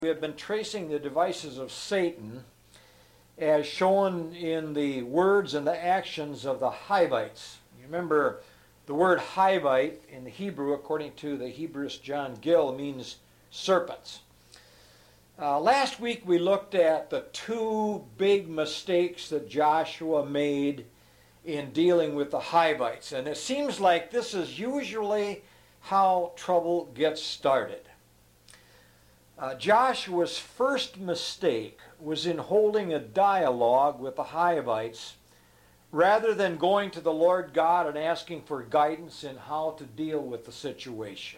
We have been tracing the devices of Satan as shown in the words and the actions of the Hivites. You remember the word Hivite in the Hebrew, according to the Hebrewist John Gill, means serpents. Last week we looked at the two big mistakes that Joshua made in dealing with the Hivites. And it seems like this is usually how trouble gets started. Joshua's first mistake was in holding a dialogue with the Hivites rather than going to the Lord God and asking for guidance in how to deal with the situation.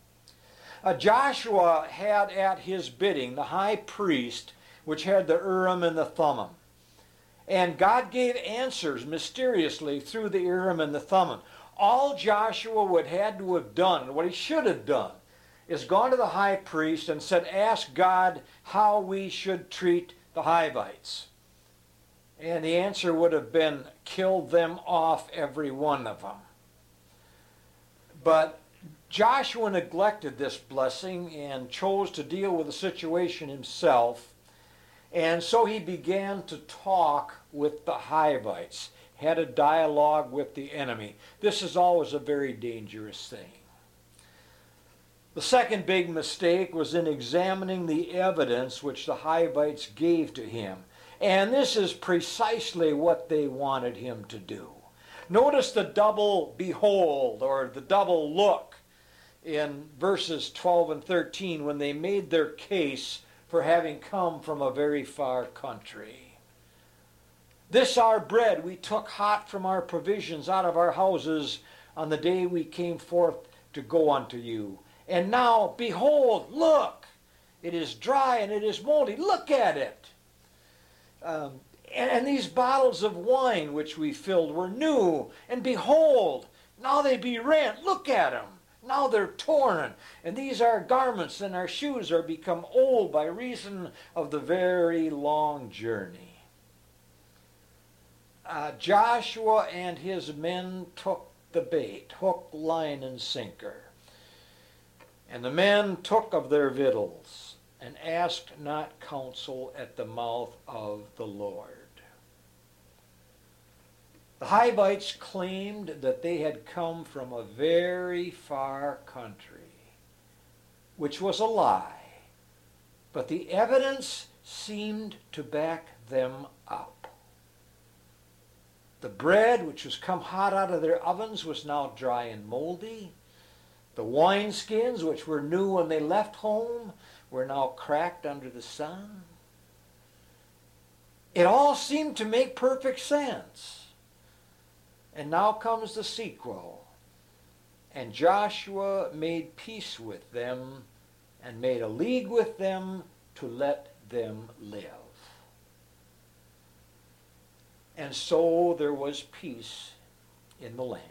Joshua had at his bidding the high priest, which had the Urim and the Thummim. And God gave answers mysteriously through the Urim and the Thummim. All Joshua would had to have done, and what he should have done, is gone to the high priest and said, ask God how we should treat the Hivites. And the answer would have been, kill them off, every one of them. But Joshua neglected this blessing and chose to deal with the situation himself. And so he began to talk with the Hivites, had a dialogue with the enemy. This is always a very dangerous thing. The second big mistake was in examining the evidence which the Hivites gave to him. And this is precisely what they wanted him to do. Notice the double behold or the double look in verses 12 and 13 when they made their case for having come from a very far country. This our bread we took hot from our provisions out of our houses on the day we came forth to go unto you. And now, behold, look, it is dry and it is moldy. Look at it. And these bottles of wine which we filled were new. And behold, now they be rent. Look at them. Now they're torn. And these our garments and our shoes are become old by reason of the very long journey. Joshua and his men took the bait, hook, line, and sinker. And the men took of their victuals, and asked not counsel at the mouth of the Lord. The Hivites claimed that they had come from a very far country, which was a lie, but the evidence seemed to back them up. The bread, which was come hot out of their ovens, was now dry and moldy. The wineskins, which were new when they left home, were now cracked under the sun. It all seemed to make perfect sense. And now comes the sequel. And Joshua made peace with them and made a league with them to let them live. And so there was peace in the land.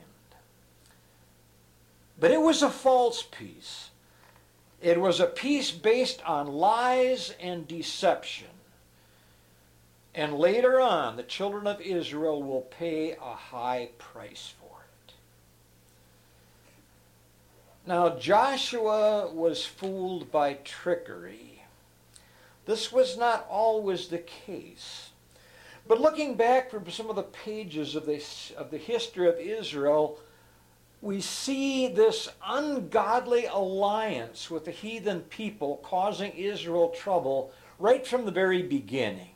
But it was a false peace. It was a peace based on lies and deception. And later on, the children of Israel will pay a high price for it. Now, Joshua was fooled by trickery. This was not always the case. But looking back from some of the pages of the history of Israel, we see this ungodly alliance with the heathen people causing Israel trouble right from the very beginning.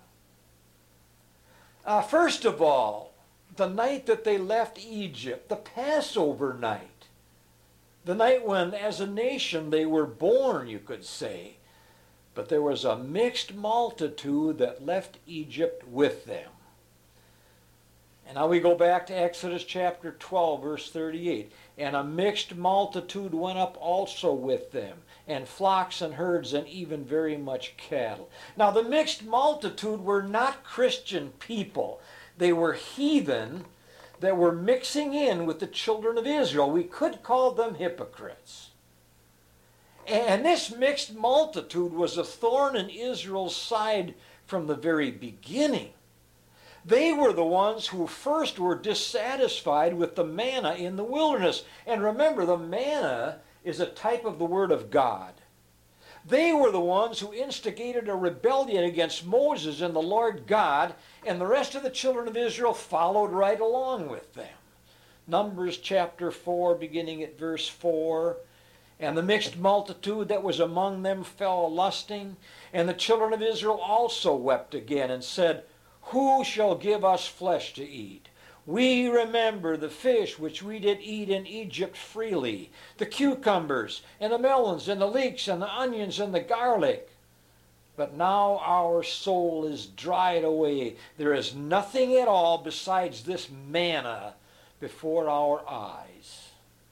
First of all, the night that they left Egypt, the Passover night, the night when, as a nation, they were born, you could say. But there was a mixed multitude that left Egypt with them. And now we go back to Exodus chapter 12, verse 38. And a mixed multitude went up also with them, and flocks and herds, and even very much cattle. Now the mixed multitude were not Christian people. They were heathen that were mixing in with the children of Israel. We could call them hypocrites. And this mixed multitude was a thorn in Israel's side from the very beginning. They were the ones who first were dissatisfied with the manna in the wilderness. And remember, the manna is a type of the Word of God. They were the ones who instigated a rebellion against Moses and the Lord God, and the rest of the children of Israel followed right along with them. Numbers chapter 4, beginning at verse 4. And the mixed multitude that was among them fell a-lusting, and the children of Israel also wept again, and said, Who shall give us flesh to eat? We remember the fish which we did eat in Egypt freely, the cucumbers, and the melons, and the leeks, and the onions, and the garlic. But now our soul is dried away. There is nothing at all besides this manna before our eyes.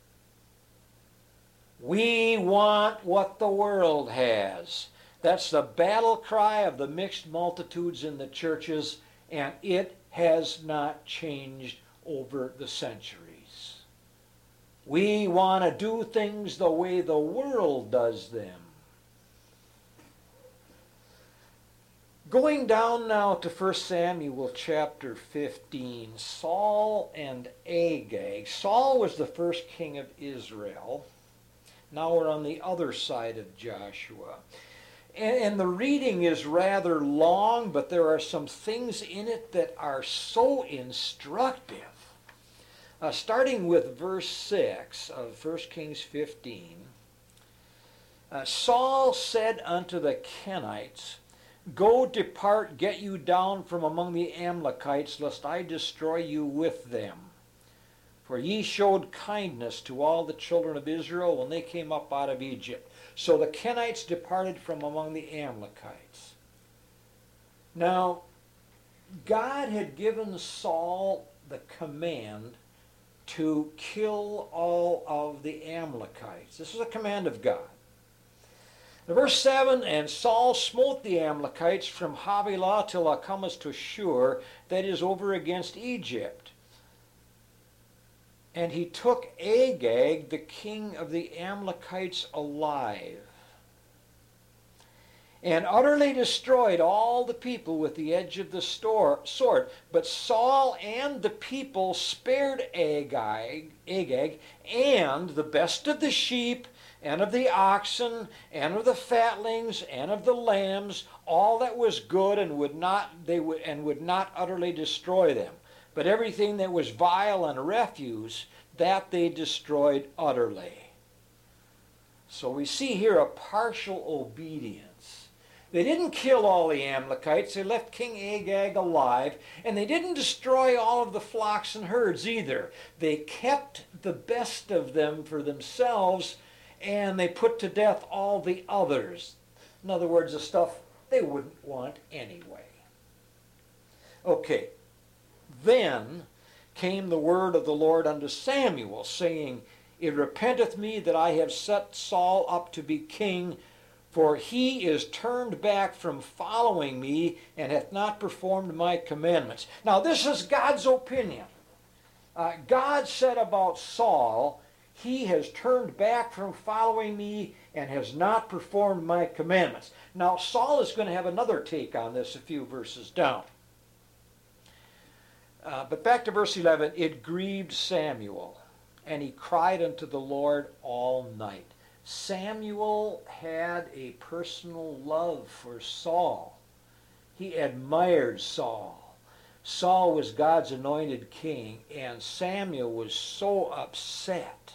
We want what the world has. That's the battle cry of the mixed multitudes in the churches, and it has not changed over the centuries. We want to do things the way the world does them. Going down now to 1 Samuel chapter 15, Saul and Agag. Saul was the first king of Israel. Now we're on the other side of Joshua. And the reading is rather long, but there are some things in it that are so instructive. Starting with verse 6 of 1 Kings 15. Saul said unto the Kenites, Go, depart, get you down from among the Amalekites, lest I destroy you with them. For ye showed kindness to all the children of Israel when they came up out of Egypt. So the Kenites departed from among the Amalekites. Now, God had given Saul the command to kill all of the Amalekites. This is a command of God. In verse 7, And Saul smote the Amalekites from Havilah till thou comest to Shur, that is over against Egypt. And he took Agag, the king of the Amalekites, alive, and utterly destroyed all the people with the edge of the sword. But Saul and the people spared Agag, and the best of the sheep, and of the oxen, and of the fatlings, and of the lambs, all that was good, and would not utterly destroy them. But everything that was vile and refuse, that they destroyed utterly. So we see here a partial obedience. They didn't kill all the Amalekites. They left King Agag alive. And they didn't destroy all of the flocks and herds either. They kept the best of them for themselves, and they put to death all the others. In other words, the stuff they wouldn't want anyway. Okay. Then came the word of the Lord unto Samuel, saying, It repenteth me that I have set Saul up to be king, for he is turned back from following me, and hath not performed my commandments. Now this is God's opinion. God said about Saul, he has turned back from following me and has not performed my commandments. Now Saul is going to have another take on this a few verses down. But back to verse 11, It grieved Samuel, and he cried unto the Lord all night. Samuel had a personal love for Saul. He admired Saul. Saul was God's anointed king, and Samuel was so upset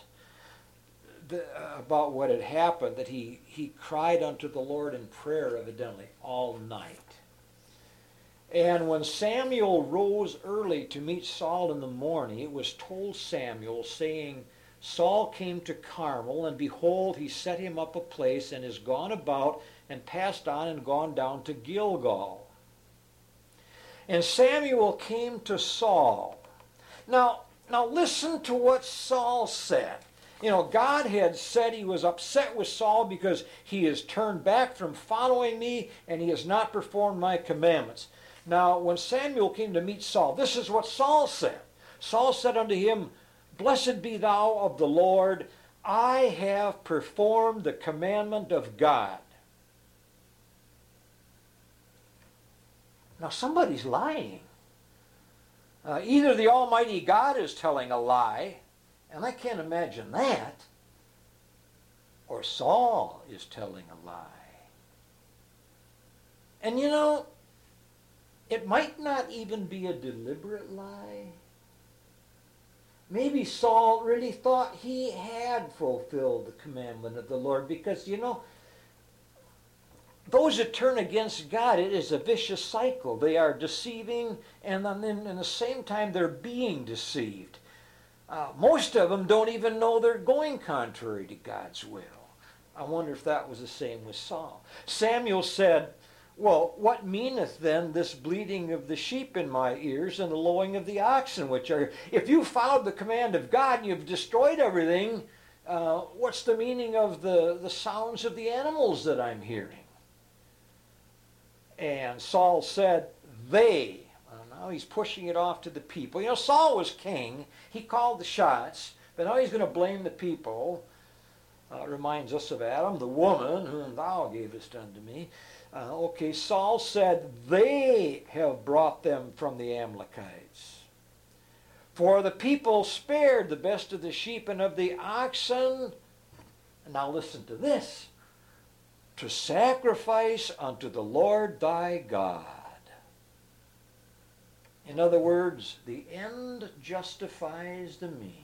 about what had happened that he cried unto the Lord in prayer, evidently, all night. And when Samuel rose early to meet Saul in the morning, it was told Samuel, saying, Saul came to Carmel, and behold, he set him up a place, and is gone about, and passed on, and gone down to Gilgal. And Samuel came to Saul. Now listen to what Saul said. You know, God had said he was upset with Saul because he has turned back from following me, and he has not performed my commandments. Now, when Samuel came to meet Saul, this is what Saul said. Saul said unto him, Blessed be thou of the Lord, I have performed the commandment of God. Now, somebody's lying. Either the Almighty God is telling a lie, and I can't imagine that, or Saul is telling a lie. And it might not even be a deliberate lie. Maybe Saul really thought he had fulfilled the commandment of the Lord because, those that turn against God, it is a vicious cycle. They are deceiving, and then at the same time they're being deceived. Most of them don't even know they're going contrary to God's will. I wonder if that was the same with Saul. Samuel said, well, what meaneth then this bleating of the sheep in my ears and the lowing of the oxen which are... If you followed the command of God and you've destroyed everything, what's the meaning of the sounds of the animals that I'm hearing? And Saul said, they. Now he's pushing it off to the people. Saul was king. He called the shots. But now he's going to blame the people. Reminds us of Adam, the woman whom thou gavest unto me. Saul said, they have brought them from the Amalekites. For the people spared the best of the sheep and of the oxen. And now listen to this. To sacrifice unto the Lord thy God. In other words, the end justifies the means.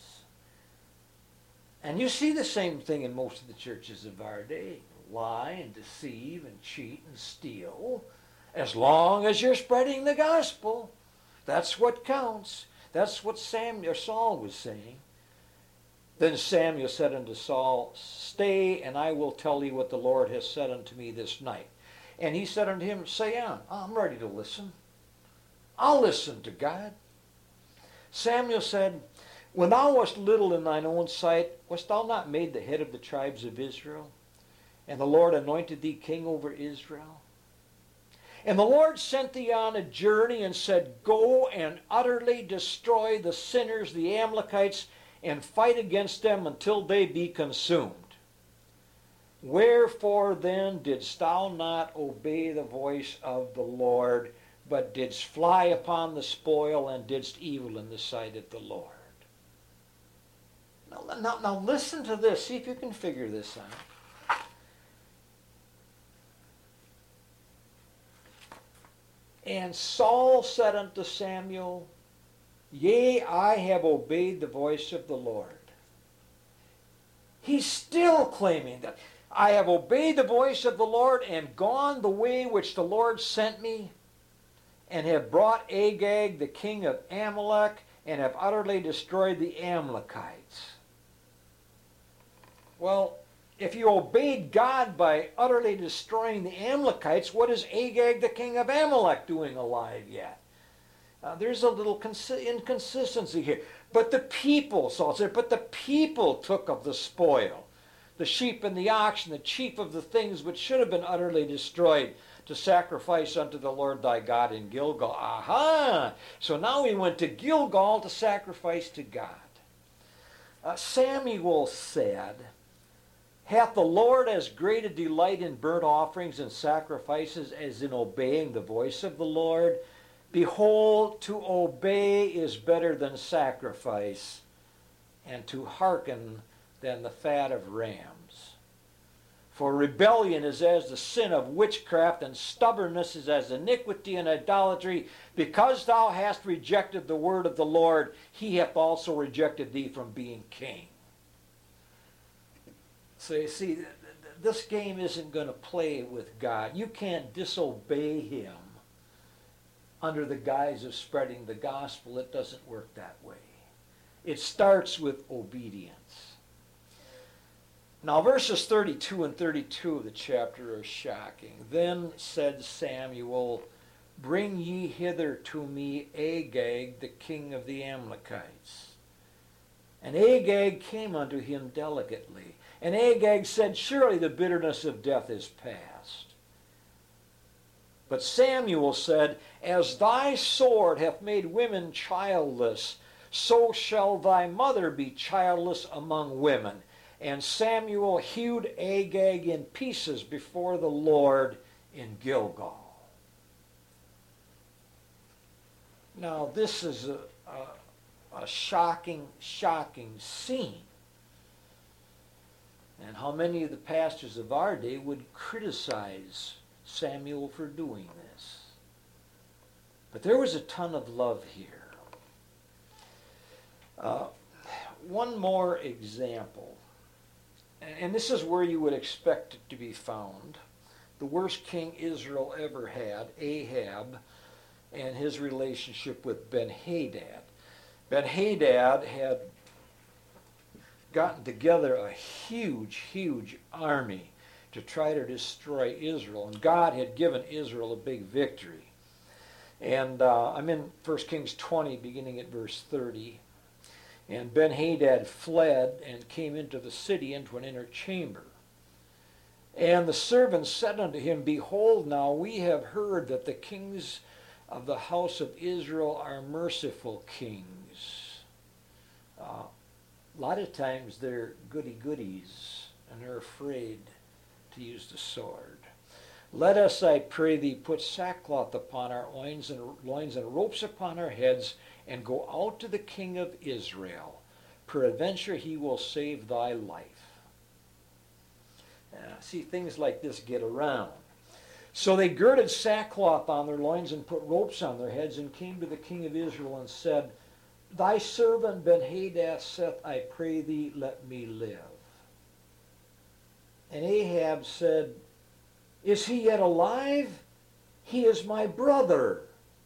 And you see the same thing in most of the churches of our day. Lie and deceive and cheat and steal. As long as you're spreading the gospel, that's what counts. That's what Saul was saying. Then Samuel said unto Saul, stay, and I will tell thee what the Lord has said unto me this night. And he said unto him, say on, I'm ready to listen. I'll listen to God. Samuel said, when thou wast little in thine own sight, wast thou not made the head of the tribes of Israel? And the Lord anointed thee king over Israel? And the Lord sent thee on a journey and said, go and utterly destroy the sinners, the Amalekites, and fight against them until they be consumed. Wherefore then didst thou not obey the voice of the Lord, but didst fly upon the spoil and didst evil in the sight of the Lord? Now listen to this. See if you can figure this out. And Saul said unto Samuel, yea, I have obeyed the voice of the Lord. He's still claiming that. I have obeyed the voice of the Lord and gone the way which the Lord sent me, and have brought Agag, the king of Amalek, and have utterly destroyed the Amalekites. Well, if you obeyed God by utterly destroying the Amalekites, what is Agag, the king of Amalek, doing alive yet? There's a little inconsistency here. But the people, Saul said, but the people took of the spoil, the sheep and the oxen, the chief of the things which should have been utterly destroyed, to sacrifice unto the Lord thy God in Gilgal. Aha! So now he went to Gilgal to sacrifice to God. Samuel said, hath the Lord as great a delight in burnt offerings and sacrifices as in obeying the voice of the Lord? Behold, to obey is better than sacrifice, and to hearken than the fat of rams. For rebellion is as the sin of witchcraft, and stubbornness is as iniquity and idolatry. Because thou hast rejected the word of the Lord, he hath also rejected thee from being king. So you see, this game isn't going to play with God. You can't disobey him under the guise of spreading the gospel. It doesn't work that way. It starts with obedience. Now verses 32 and 32 of the chapter are shocking. Then said Samuel, bring ye hither to me Agag, the king of the Amalekites. And Agag came unto him delicately. And Agag said, surely the bitterness of death is past. But Samuel said, as thy sword hath made women childless, so shall thy mother be childless among women. And Samuel hewed Agag in pieces before the Lord in Gilgal. Now this is a shocking, shocking scene. And how many of the pastors of our day would criticize Samuel for doing this. But there was a ton of love here. One more example, and this is where you would expect it to be found. The worst king Israel ever had, Ahab, and his relationship with Ben-Hadad. Ben-Hadad had gotten together a huge army to try to destroy Israel, and God had given Israel a big victory. And I'm in 1 Kings 20, beginning at verse 30. And Ben-Hadad fled and came into the city, into an inner chamber. And the servants said unto him, Behold, now we have heard that the kings of the house of Israel are merciful kings. A lot of times they're goody-goodies, and they're afraid to use the sword. Let us, I pray thee, put sackcloth upon our loins and ropes upon our heads, and go out to the king of Israel. Peradventure he will save thy life. See, things like this get around. So they girded sackcloth on their loins and put ropes on their heads, and came to the king of Israel and said, Thy servant Ben-Hadad saith, I pray thee, let me live. And Ahab said, Is he yet alive? He is my brother.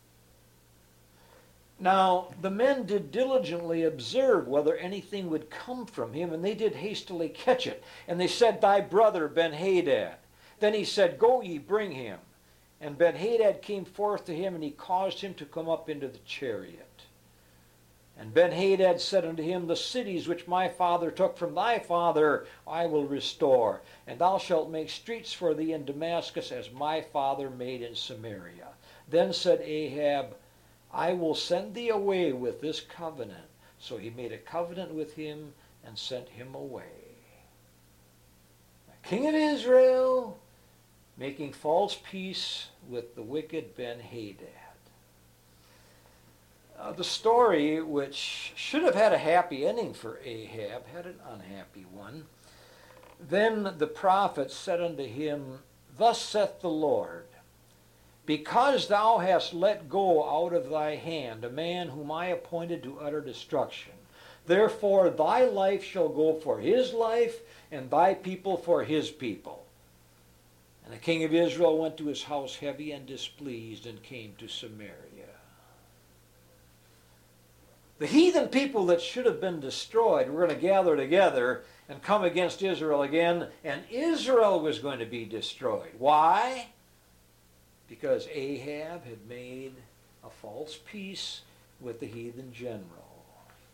Now the men did diligently observe whether anything would come from him, and they did hastily catch it. And they said, Thy brother Ben-Hadad. Then he said, Go ye, bring him. And Ben-Hadad came forth to him, and he caused him to come up into the chariot. And Ben-Hadad said unto him, The cities which my father took from thy father I will restore, and thou shalt make streets for thee in Damascus, as my father made in Samaria. Then said Ahab, I will send thee away with this covenant. So he made a covenant with him and sent him away. The king of Israel making false peace with the wicked Ben-Hadad. The story, which should have had a happy ending for Ahab, had an unhappy one. Then the prophet said unto him, Thus saith the Lord, Because thou hast let go out of thy hand a man whom I appointed to utter destruction, therefore thy life shall go for his life, and thy people for his people. And the king of Israel went to his house heavy and displeased, and came to Samaria. The heathen people that should have been destroyed were going to gather together and come against Israel again, and Israel was going to be destroyed. Why? Because Ahab had made a false peace with the heathen general.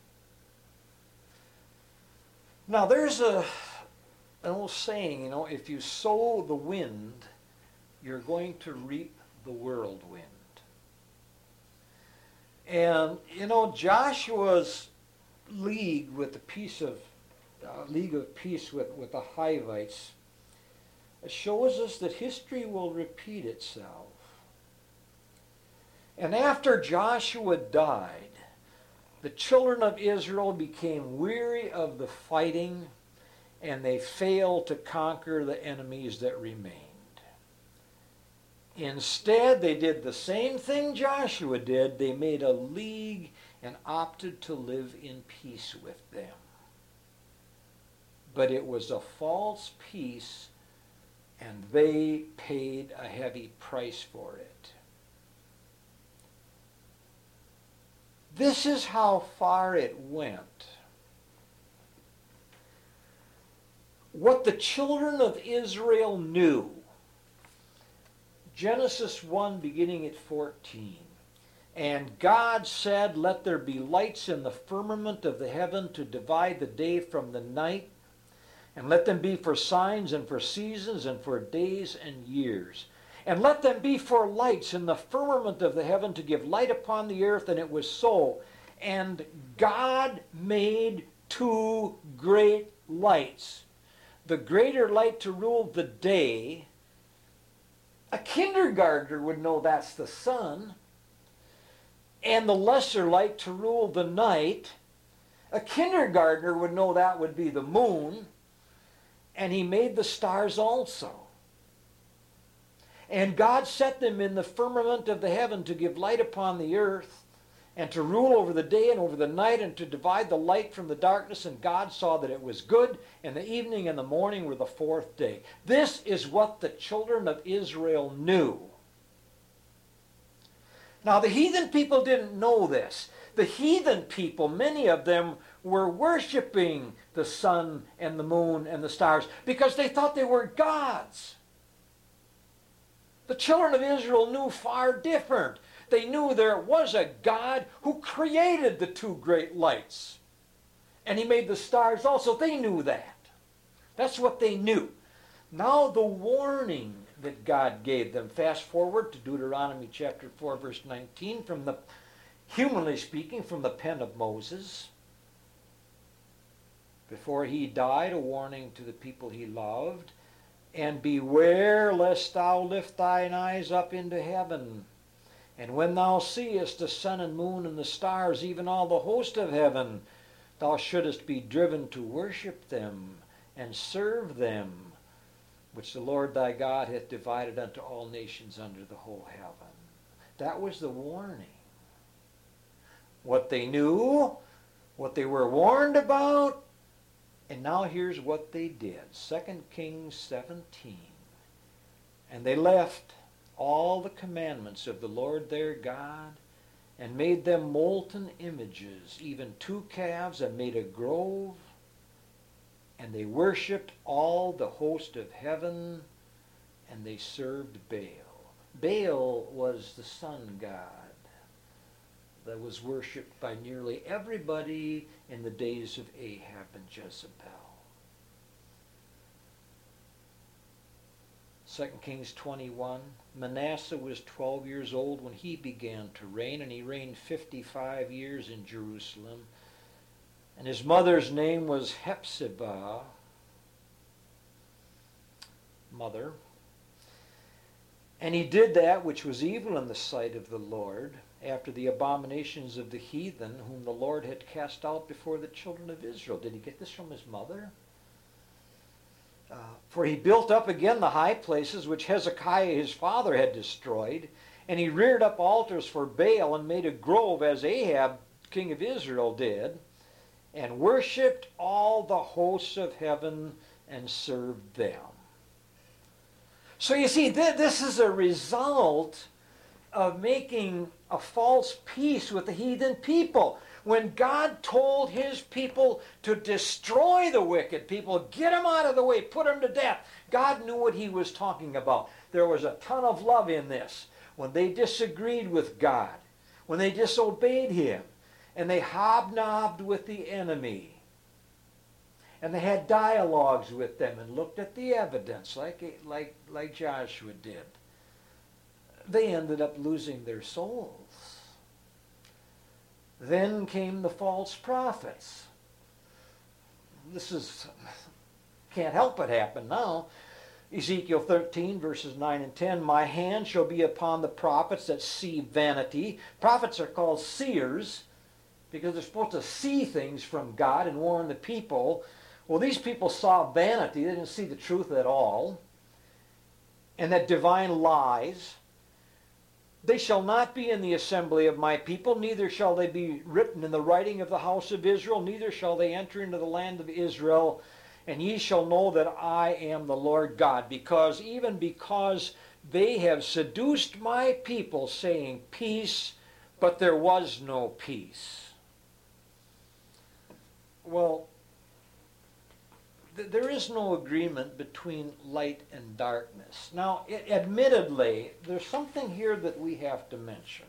Now there's an old saying, if you sow the wind, you're going to reap the whirlwind. And Joshua's league with the league of peace with the Hivites shows us that history will repeat itself. And after Joshua died, the children of Israel became weary of the fighting, and they failed to conquer the enemies that remained. Instead, they did the same thing Joshua did. They made a league and opted to live in peace with them. But it was a false peace, and they paid a heavy price for it. This is how far it went. What the children of Israel knew, Genesis 1, beginning at 14. And God said, Let there be lights in the firmament of the heaven to divide the day from the night, and let them be for signs and for seasons and for days and years. And let them be for lights in the firmament of the heaven to give light upon the earth. And it was so. And God made two great lights. The greater light to rule the day. A kindergartner would know that's the sun. And the lesser light to rule the night. A kindergartner would know that would be the moon. And he made the stars also. And God set them in the firmament of the heaven to give light upon the earth, and to rule over the day and over the night, and to divide the light from the darkness. And God saw that it was good, and the evening and the morning were the fourth day. This is what the children of Israel knew. Now the heathen people didn't know this. The heathen people, many of them, were worshiping the sun and the moon and the stars because they thought they were gods. The children of Israel knew far different. They knew there was a God who created the two great lights. And he made the stars also. They knew that. That's what they knew. Now the warning that God gave them. Fast forward to Deuteronomy chapter 4, verse 19, from the, humanly speaking, from the pen of Moses. Before he died, a warning to the people he loved. And beware lest thou lift thine eyes up into heaven. And when thou seest the sun and moon and the stars, even all the host of heaven, thou shouldest be driven to worship them and serve them, which the Lord thy God hath divided unto all nations under the whole heaven. That was the warning. What they knew, what they were warned about, and now here's what they did. 2 Kings 17. And they left all the commandments of the Lord their God, and made them molten images, even 2 calves, and made a grove, and they worshipped all the host of heaven, and they served Baal. Baal was the sun god that was worshipped by nearly everybody in the days of Ahab and Jezebel. 2 Kings 21, Manasseh was 12 years old when he began to reign, and he reigned 55 years in Jerusalem. And his mother's name was Hephzibah, mother. And he did that which was evil in the sight of the Lord, after the abominations of the heathen, whom the Lord had cast out before the children of Israel. Did he get this from his mother? For he built up again the high places which Hezekiah his father had destroyed, and he reared up altars for Baal, and made a grove as Ahab king of Israel did, and worshipped all the hosts of heaven and served them. So you see, this is a result of making a false peace with the heathen people. When God told his people to destroy the wicked people, get them out of the way, put them to death, God knew what he was talking about. There was a ton of love in this. When they disagreed with God, when they disobeyed him, and they hobnobbed with the enemy, and they had dialogues with them and looked at the evidence like Joshua did, they ended up losing their souls. Then came the false prophets. Can't help but happen now. Ezekiel 13, verses 9 and 10, my hand shall be upon the prophets that see vanity. Prophets are called seers because they're supposed to see things from God and warn the people. Well, these people saw vanity. They didn't see the truth at all. And that divine lies. They shall not be in the assembly of my people, neither shall they be written in the writing of the house of Israel, neither shall they enter into the land of Israel, and ye shall know that I am the Lord God, because they have seduced my people, saying peace, but there was no peace. Well, there is no agreement between light and darkness. Now, admittedly, there's something here that we have to mention.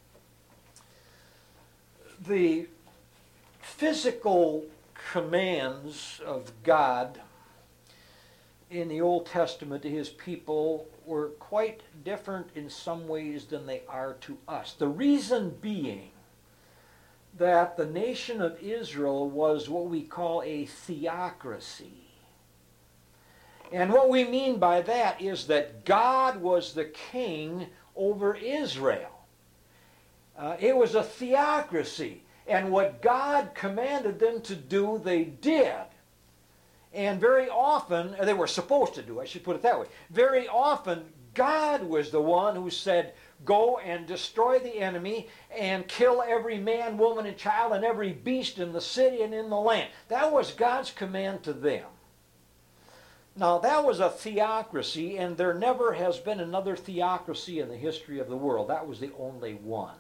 The physical commands of God in the Old Testament to his people were quite different in some ways than they are to us. The reason being that the nation of Israel was what we call a theocracy. And what we mean by that is that God was the king over Israel. It was a theocracy. And what God commanded them to do, they did. And very often, they were supposed to do, I should put it that way. Very often, God was the one who said, go and destroy the enemy and kill every man, woman, and child and every beast in the city and in the land. That was God's command to them. Now, that was a theocracy, and there never has been another theocracy in the history of the world. That was the only one.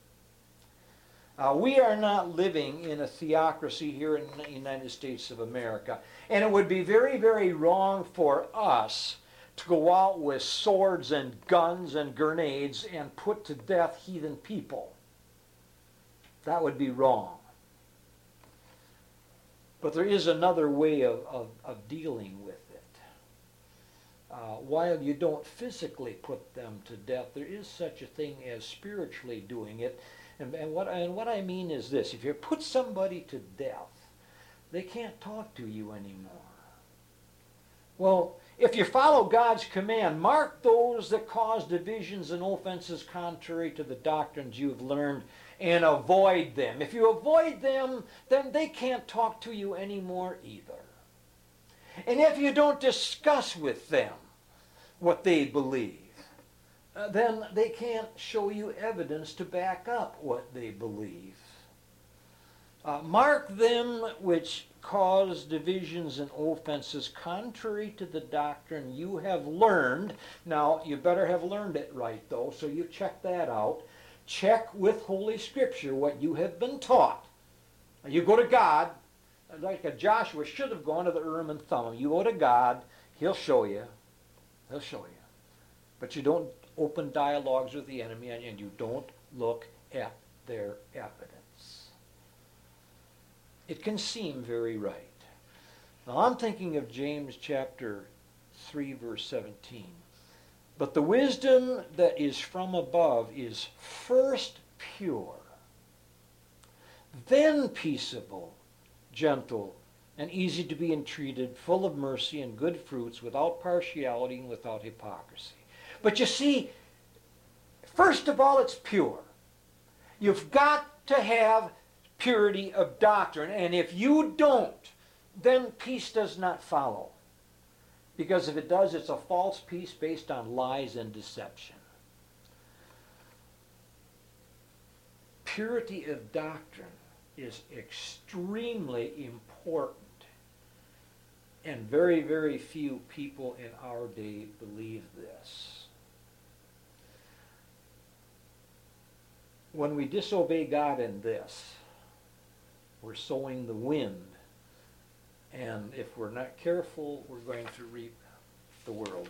We are not living in a theocracy here in the United States of America, and it would be very, very wrong for us to go out with swords and guns and grenades and put to death heathen people. That would be wrong. But there is another way of dealing with it. While you don't physically put them to death, there is such a thing as spiritually doing it. And what I mean is this: if you put somebody to death, they can't talk to you anymore. Well, if you follow God's command, mark those that cause divisions and offenses contrary to the doctrines you have learned, and avoid them. If you avoid them, then they can't talk to you anymore either. And if you don't discuss with them what they believe, then they can't show you evidence to back up what they believe. Mark them which cause divisions and offenses contrary to the doctrine you have learned. Now, you better have learned it right, though, so you check that out. Check with Holy Scripture what you have been taught. You go to God, like a Joshua should have gone to the Urim and Thummim. You go to God, He'll show you. He'll show you. But you don't open dialogues with the enemy, and you don't look at their evidence. It can seem very right. Now I'm thinking of James chapter 3, verse 17. But the wisdom that is from above is first pure, then peaceable, gentle, and easy to be entreated, full of mercy and good fruits, without partiality and without hypocrisy. But you see, first of all, it's pure. You've got to have purity of doctrine, and if you don't, then peace does not follow. Because if it does, it's a false peace based on lies and deception. Purity of doctrine is extremely important, and very, very few people in our day believe this. When we disobey God in this, we're sowing the wind, and if we're not careful, we're going to reap the whirlwind.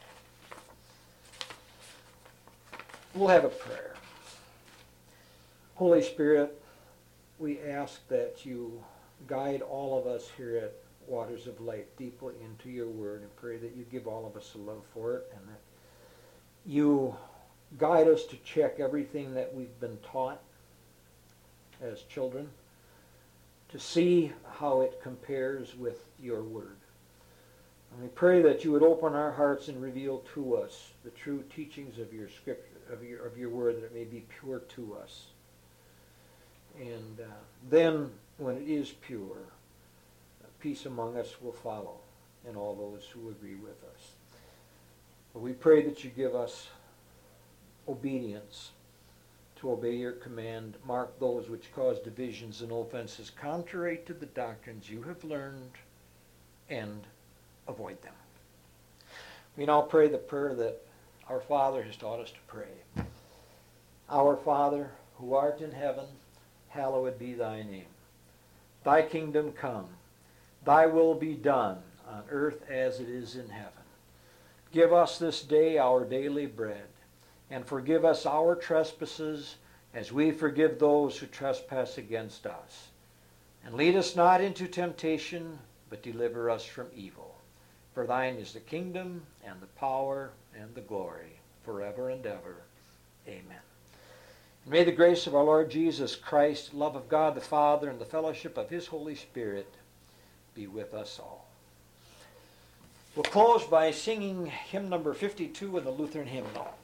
We'll have a prayer. Holy Spirit, we ask that you guide all of us here at Waters of Life deeply into your word, and pray that you give all of us a love for it, and that you guide us to check everything that we've been taught as children, to see how it compares with your word. And we pray that you would open our hearts and reveal to us the true teachings of your scripture, of your word, that it may be pure to us. And then, when it is pure, peace among us will follow, and all those who agree with us. But we pray that you give us obedience to obey your command. Mark those which cause divisions and offenses contrary to the doctrines you have learned, and avoid them. We now pray the prayer that our Father has taught us to pray. Our Father, who art in heaven, hallowed be thy name. Thy kingdom come. Thy will be done on earth as it is in heaven. Give us this day our daily bread, and forgive us our trespasses as we forgive those who trespass against us. And lead us not into temptation, but deliver us from evil. For thine is the kingdom, and the power, and the glory, forever and ever. Amen. And may the grace of our Lord Jesus Christ, love of God the Father, and the fellowship of his Holy Spirit be with us all. We'll close by singing hymn number 52 in the Lutheran hymnal.